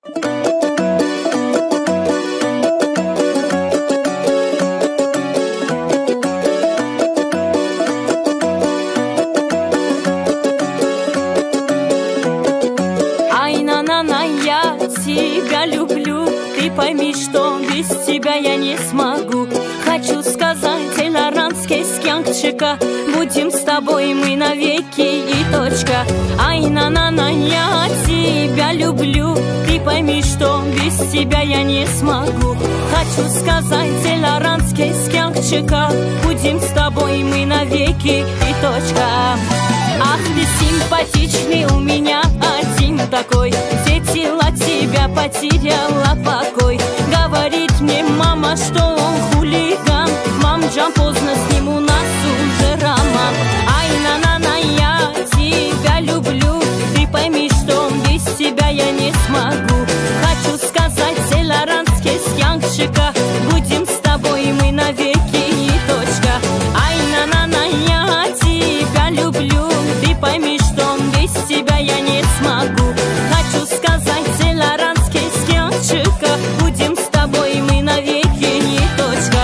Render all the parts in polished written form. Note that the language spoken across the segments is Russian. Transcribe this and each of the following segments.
Тебя люблю, ты пойми, что без тебя я не смогу. Хочу сказать, эльаранский скянкчика, будем с тобой мы навеки и точка. Ай, на-на-на, я тебя люблю, ты пойми, что без тебя я не смогу. Хочу сказать, эльаранский скянкчика, будем с тобой мы навеки и точка. Ах, ты симпатичный, у меня один такой, сетила тебя, потеряла покой. Говорит мне мама, что он хулиган. Мамджан, поздно с ним, у нас уже роман. Ай, на-на-на, я тебя люблю, ты пойми, что без тебя я не смогу. Хочу сказать, эльаранский скянкчика, будем с тобой мы навеки и точка. Ай, на-на-на, я тебя люблю, ты пойми, что без тебя я не смогу. Хочу сказать, эльаранский скянкчика, будем с тобой мы навеки и точка.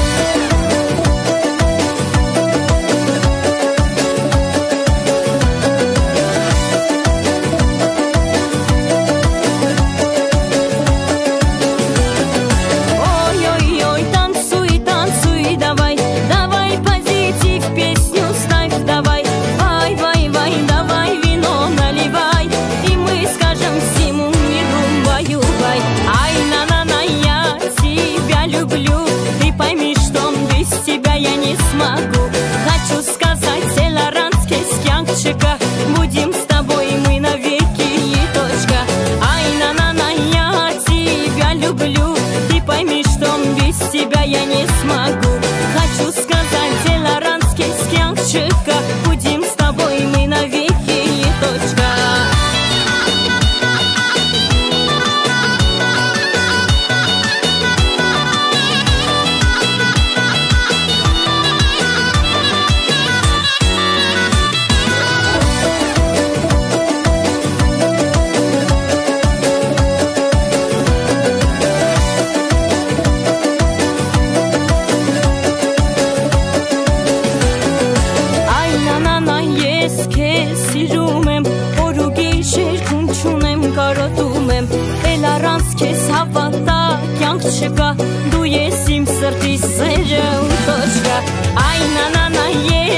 Ой-ой-ой, танцуй, танцуй, давай, давай позитив, песню ставь, давай. Вай-вай-вай, давай вино наливай, и мы скажем всему миру баю-бай. Ай, на-на-на, я тебя люблю, ты пойми, что без тебя я не смогу. Хочу сказать, эльаранский скянкчика, будем с тобой мы навеки и точка. Ай, на-на-на, я тебя люблю, ты пойми, что без тебя я не смогу. Хочу сказать, эльаранский скянкчика, будем с тобой мы навеки и точка. Ай, на-на-на, ես քեզ սիրում եմ, օր ու գիշեր քուն չունեմ, կարոտում եմ, էլարանց քեզ հավատա, կյանք չկա, դու ես իմ սրտի սերը ու տոչկա։ Ай, на-на-на, ես